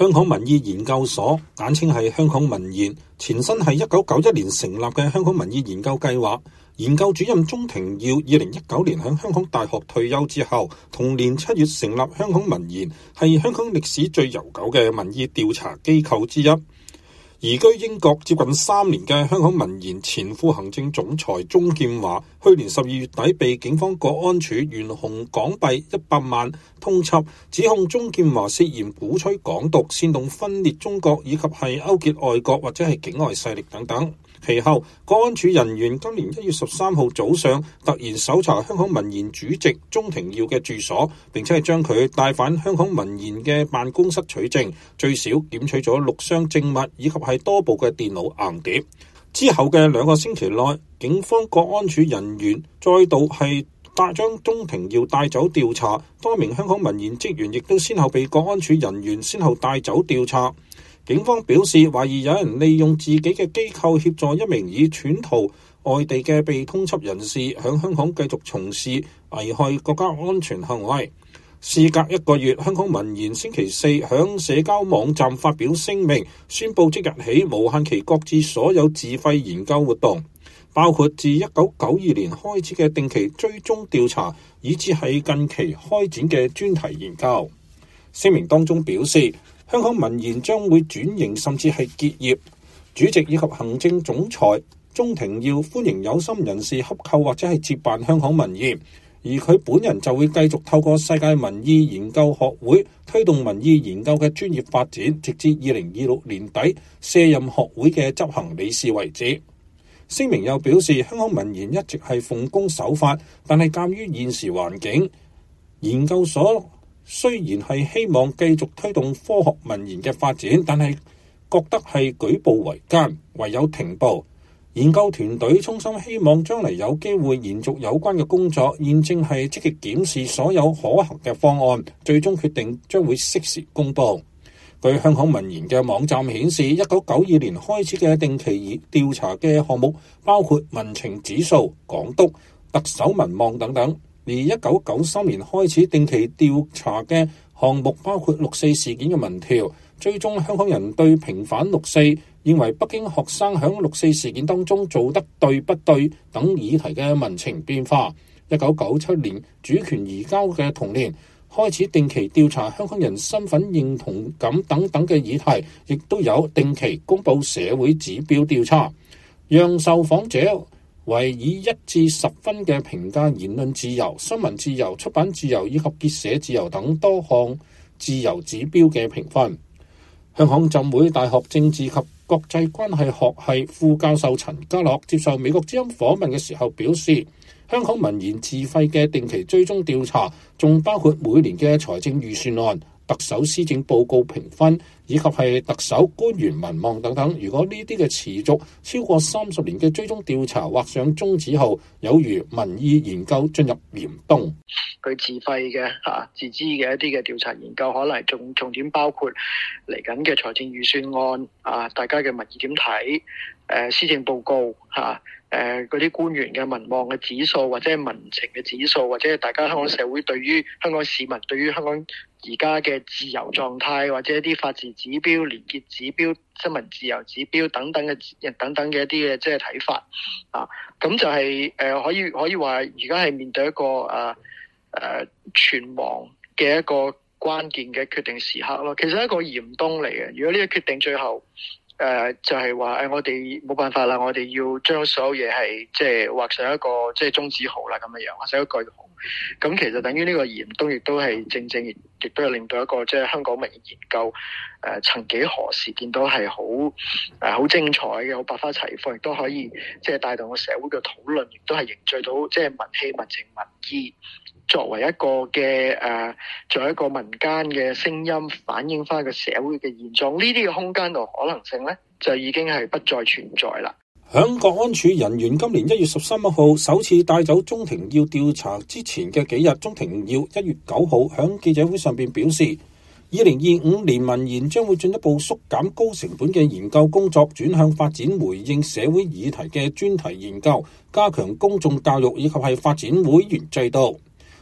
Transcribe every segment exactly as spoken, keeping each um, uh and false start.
香港民意研究所簡稱係香港民研，前身係一九九一年成立嘅香港民意研究計劃。研究主任鍾庭耀二零一九年喺香港大學退休之後，同年七月成立香港民研，係香港歷史最悠久嘅民意調查機構之一。移居英國接近三年嘅香港民研前副行政總裁鍾劍華，去年十二月底被警方國安處懸紅港幣一百萬通緝，指控鍾劍華涉嫌鼓吹港獨、煽動分裂中國以及係勾結外國或者係境外勢力等等。其後，國安處人員今年一月十三號早上突然搜查香港民研主席鍾庭耀嘅住所，並且係將佢帶返香港民研嘅辦公室取證，最少檢取咗六箱證物以及係多部嘅電腦硬碟。之後嘅兩個星期內，警方國安處人員再度係帶將鍾庭耀帶走調查，多名香港民研職員亦都先後被國安處人員先後帶走調查。警方表示，懷疑有人利用自己嘅機構協助一名已竄逃外地嘅被通緝人士喺香港繼續從事危害國家安全行為。事隔一個月，香港民研星期四響社交網站發表聲明，宣布即日起無限期擱置所有自費研究活動，包括自一九九二年開始嘅定期追蹤調查，以至係近期開展嘅專題研究。聲明當中表示，香港民研將會轉型甚至係結業，主席以及行政總裁鍾庭耀歡迎有心人士洽購或者係接辦香港民研，而佢本人就會繼續透過世界民意研究學會推動民意研究嘅專業發展，直至二零二六年底卸任學會嘅執行理事為止。聲明又表示，香港民研一直係奉公守法，但係鑑於現時環境，研究所雖然係希望繼續推動科學民研嘅發展，但係覺得係舉步維艱，唯有停步。研究團隊衷心希望將來有機會延續有關嘅工作，現正係積極檢視所有可行嘅方案，最終決定將會適時公佈。據香港民研嘅網站顯示，一九九二年開始嘅定期調查嘅項目包括民情指數、港督、特首民望等等。而一九九三年開始定期調查嘅項目包括六四事件嘅民調，追蹤香港人對平反六四、認為北京學生響六四事件當中做得對不對等議題嘅民情變化。一九九七年主權移交嘅同年開始定期調查香港人身份認同感等等嘅議題，亦都有定期公布社會指標調查，讓受訪者為以一至十分嘅評價言論自由、新聞自由、出版自由以及結社自由等多項自由指標嘅評分。香港浸會大學政治及國際關係學系副教授陳家樂接受美國之音訪問嘅時候表示，香港民研自費嘅定期追蹤調查仲包括每年嘅財政預算案、特首施政報告評分以及係特首官員民望等等。如果呢啲嘅持續超過三十年嘅追蹤調查畫上終止號，有如民意研究進入嚴冬。 佢自費嘅嚇自資嘅一啲嘅調查研究，可能重重點包括嚟緊嘅財政預算案啊，大家嘅民意點睇？誒施政報告嚇。誒嗰啲官員嘅民望嘅指數，或者係民情嘅指數，或者係大家香港社會對於香港市民對於香港而家嘅自由狀態，或者一啲法治指標、連結指標、新聞自由指標等等嘅等等嘅一啲嘅即係睇法啊，咁就係、是、誒、呃、可以可以話而家係面對一個誒誒存亡嘅一個關鍵嘅決定時刻咯。其實係一個嚴冬嚟嘅，如果呢個決定最後，誒、呃、就係話誒，我哋冇辦法啦，我哋要將所有嘢係即係畫上一個即係終止號啦，咁樣樣畫上一個句號。咁其實等於呢個嚴冬，亦都係正正亦都係令到一個即係香港民意研究誒、呃，曾幾何時見到係好誒好精彩嘅，好百花齊放，亦都可以即係帶動個社會嘅討論，亦都係凝聚到即係民氣、民情、民意。作為一個嘅誒、呃，作為一個民間嘅聲音，反映翻個社會嘅現狀，呢啲嘅空間同可能性咧，就已經係不再存在啦。 響國安處人員今年一月十三號首次帶走鍾庭耀調查之前嘅幾日，鍾庭耀一月九號響記者會上邊表示，二零二五年民研將會進一步縮減高成本嘅研究工作，轉向發展回應社會議題嘅專題研究，加強公眾教育以及係發展會員制度。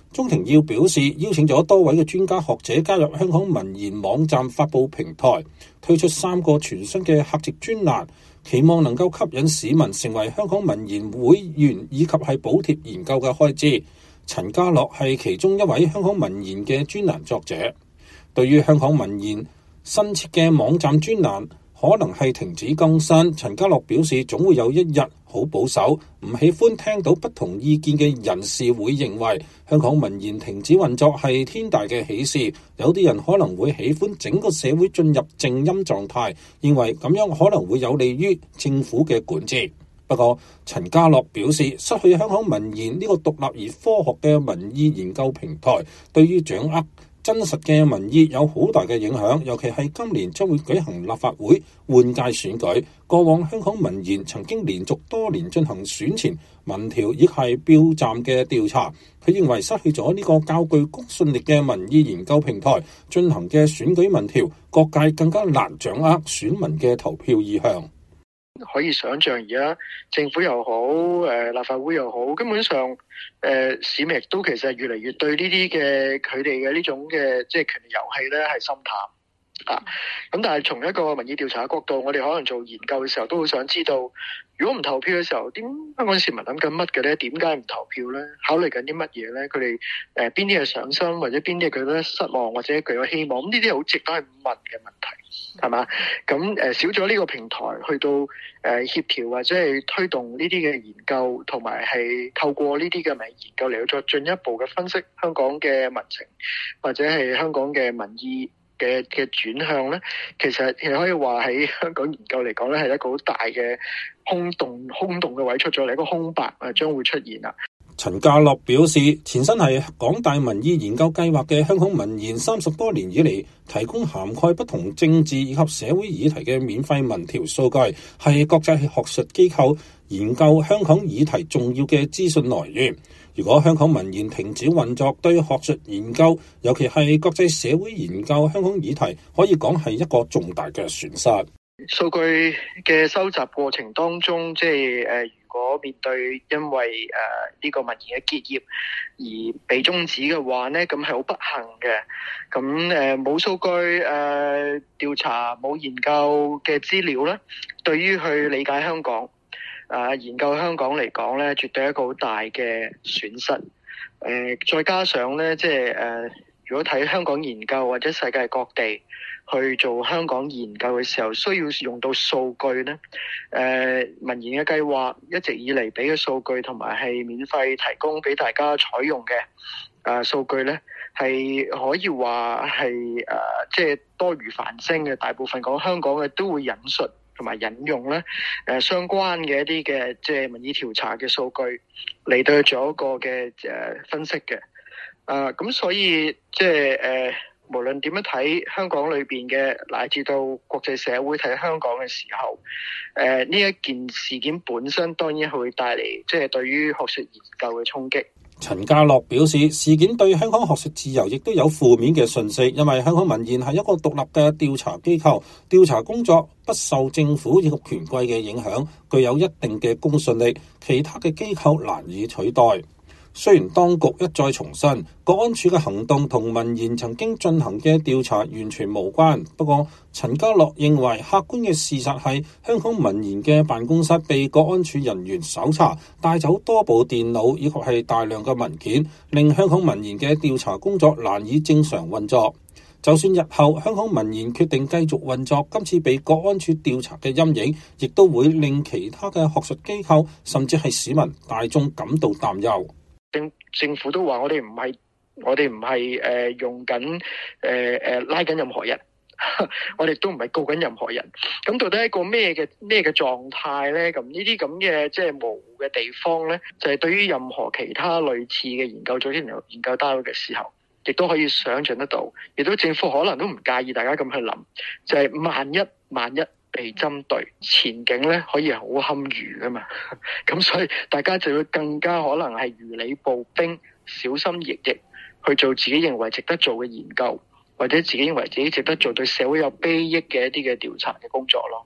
鍾庭耀表示，邀請咗多位嘅專家學者加入香港民研網站發佈平台，推出三個全新嘅客席專欄，期望能夠吸引市民成為香港民研會員以及係補貼研究嘅開支。陳家樂係其中一位香港民研嘅專欄作者。對於香港民研新設嘅網站專欄可能係停止更新，陳家樂表示總會有一日好保守，唔喜歡聽到不同意見嘅人士會認為香港民研停止運作係天大嘅喜事。有啲人可能會喜歡整個社會進入靜音狀態，認為咁樣可能會有利於政府嘅管治。不過陳家樂表示，失去香港民研呢個獨立而科學嘅民意研究平台，對於掌握真實嘅民意有好大嘅影響，尤其係今年將會舉行立法會換屆選舉。過往香港民研曾經連續多年進行選前民調，亦係票站嘅調查。佢認為失去咗呢個較具公信力嘅民意研究平台進行嘅選舉民調，各界更加難掌握選民嘅投票意向。 可以想象而家政府又好，誒立法會又好，根本上誒市民亦都其實越嚟越對呢啲嘅佢哋嘅呢種嘅即係權力遊戲咧係心淡啊。咁但係從一個民意調查嘅角度，我哋可能做研究嘅時候都好想知道，如果唔投票嘅時候，點香港市民諗緊乜嘅咧？點解唔投票咧？考慮緊啲乜嘢咧？佢哋誒邊啲係上心，或者邊啲係覺得失望，或者具有希望？咁呢啲係好值得去問嘅問題，係嘛？咁誒少咗呢個平台去到誒協調或者係推動呢啲嘅研究，同埋係透過呢啲嘅民意研究嚟到再進一步嘅分析香港嘅民情，或者係香港嘅民意嘅嘅轉向咧，其實係可以話喺香港研究嚟講咧，係一個好大嘅空洞空洞嘅位出咗嚟，一個空白啊將會出現啦。 陳家樂表示，前身係港大民意研究計劃嘅香港民研，三十多年以嚟提供涵蓋不同政治以及社會議題嘅免費民調數據，係國際學術機構研究香港議題重要嘅資訊來源。如果香港民研停止運作，對學術研究，尤其係國際社會研究香港議題，可以講係一個重大嘅損失。 數據嘅收集過程當中，即係誒，如果面對因為誒呢個民研嘅結業而被終止嘅話咧，咁係好不幸嘅。咁誒冇數據誒調查冇研究嘅資料咧，對於去理解香港誒研究香港嚟講咧，絕對係一個好大嘅損失。誒再加上咧，即係誒如果睇香港研究或者世界各地去做香港研究嘅時候，需要用到數據咧。誒民研嘅計劃一直以嚟俾嘅數據同埋係免費提供俾大家採用嘅誒數據咧，係可以話係誒即係多如繁星嘅。大部分講香港嘅都會引述同埋引用咧誒相關嘅一啲嘅即係民意調查嘅數據嚟到做一個嘅誒分析嘅。誒咁所以即係誒。無論點樣睇香港裏邊嘅，乃至到國際社會睇香港嘅時候，誒呢一件事件本身當然係會帶嚟即係對於學術研究嘅衝擊。 陳家樂表示，事件對香港學術自由亦都有負面嘅訊息，因為香港民研係一個獨立嘅調查機構，調查工作不受政府以及權貴嘅影響，具有一定嘅公信力，其他嘅機構難以取代。雖然當局一再重申，國安處嘅行動同民研曾經進行嘅調查完全無關，不過陳家樂認為客觀嘅事實係香港民研嘅辦公室被國安處人員搜查，帶走多部電腦以及係大量嘅文件，令香港民研嘅調查工作難以正常運作。就算日後香港民研決定繼續運作，今次被國安處調查嘅陰影，亦都會令其他嘅學術機構甚至係市民大眾感到擔憂。 政政府都話我哋唔係我哋唔係誒用緊誒誒拉緊任何人，我哋都唔係告緊任何人。咁到底係一個咩嘅咩嘅狀態咧？咁呢啲咁嘅即係模糊嘅地方咧，就係對於任何其他類似嘅研究組織、研究單位嘅時候，亦都可以想象得到，亦都政府可能都唔介意大家咁去諗，就係萬一萬一被針對，前景咧可以係好堪虞噶嘛。咁所以大家就會更加可能係如履步兵，小心翼翼去做自己認為值得做嘅研究，或者自己認為自己值得做對社會有裨益嘅一啲嘅調查嘅工作咯。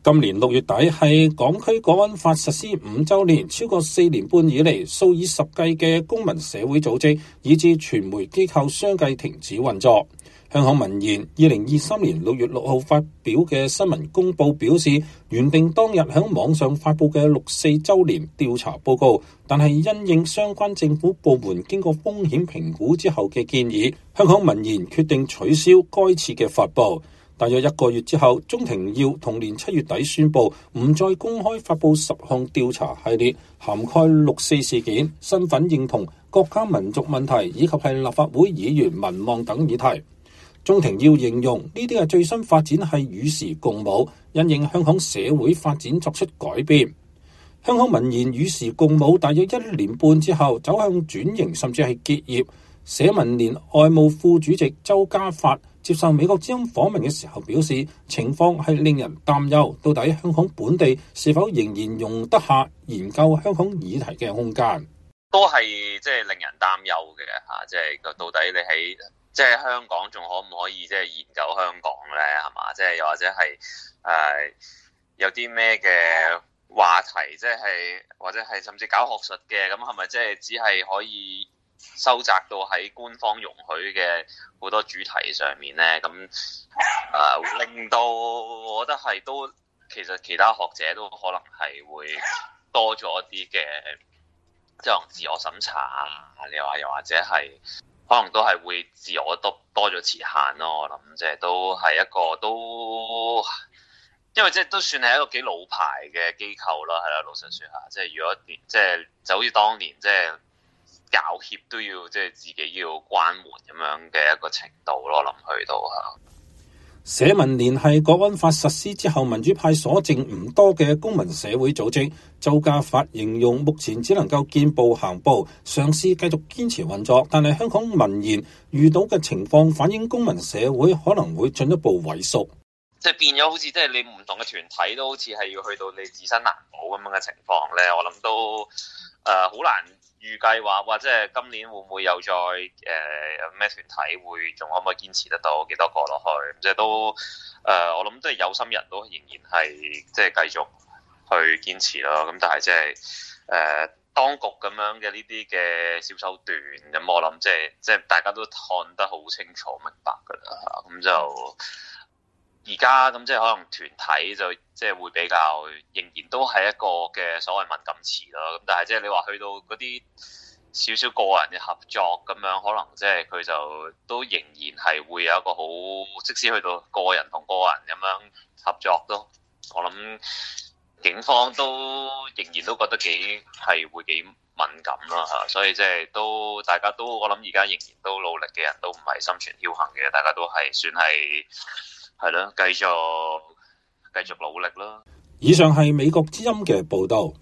今年六月底係港區國安法實施五週年，超過四年半以嚟，數以十計嘅公民社會組織以至傳媒機構相繼停止運作。香港民研二零二三年六月六號發表嘅新聞公報表示，原定當日喺網上發佈嘅六四週年調查報告，但係因應相關政府部門經過風險評估之後嘅建議，香港民研決定取消該次嘅發佈。大約一個月之後，鍾庭耀同年七月底宣布唔再公開發佈十項調查系列，涵蓋六四事件、身份認同、國家民族問題以及係立法會議員民望等議題。鍾庭耀形容呢啲嘅最新發展係與時共舞，因應香港社會發展作出改變。香港民研與時共舞大約一年半之後，走向轉型甚至係結業。社民連外務副主席周家發接受美國之音訪問嘅時候表示，情況係令人擔憂，到底香港本地是否仍然容得下研究香港議題嘅空間？ 都係即係令人擔憂嘅嚇，即係到底你喺即係香港仲可唔可以即係研究香港咧？係嘛？即係又或者係誒、呃、有啲咩嘅話題，即係或者係甚至搞學術嘅，咁係咪即係只係可以收窄到喺官方容許嘅好多主題上面咧？咁誒、呃、令到我覺得係都其實其他學者都可能係會多咗一啲嘅即係自我審查啊，你話又或者係可能都係會自我多多咗時限咯。我諗即係都係一個都，因為即係都算係一個幾老牌嘅機構啦，係啦，老實說下，即係如果即係就好似當年即係教協都要即係自己要關門咁樣嘅一個程度咯，我諗去到嚇。 社民連係國安法實施之後民主派所剩唔多嘅公民社會組織，周家發形容目前只能夠見步行步，嘗試繼續堅持運作，但係香港民研遇到嘅情況反映公民社會可能會進一步萎縮， 即係變咗好似即係你唔同嘅團體都好似係要去到你自身難保咁樣嘅情況咧，我諗都誒好、呃、難預計話，或者係今年會唔會又再誒咩、呃、團體會仲可唔可以堅持得到幾多個落去？即係都誒、呃，我諗即係有心人都仍然係即係繼續去堅持咯。咁但係即係誒當局咁樣嘅呢啲嘅小手段，咁我諗即係即係大家都看得好清楚明白㗎啦。咁就而家咁即係可能團體就即係會比較仍然都係一個嘅所謂敏感詞咯。咁但係即係你話去到嗰啲少少個人嘅合作咁樣，可能即係佢就都仍然係會有一個好，即使去到個人同個人咁樣合作都，我諗警方都仍然都覺得幾係會幾敏感啦嚇。所以即係都大家都我諗而家仍然都努力嘅人都唔係心存僥倖嘅，大家都係算係。係咯，繼續繼續努力咯。 以上係美國之音嘅報道。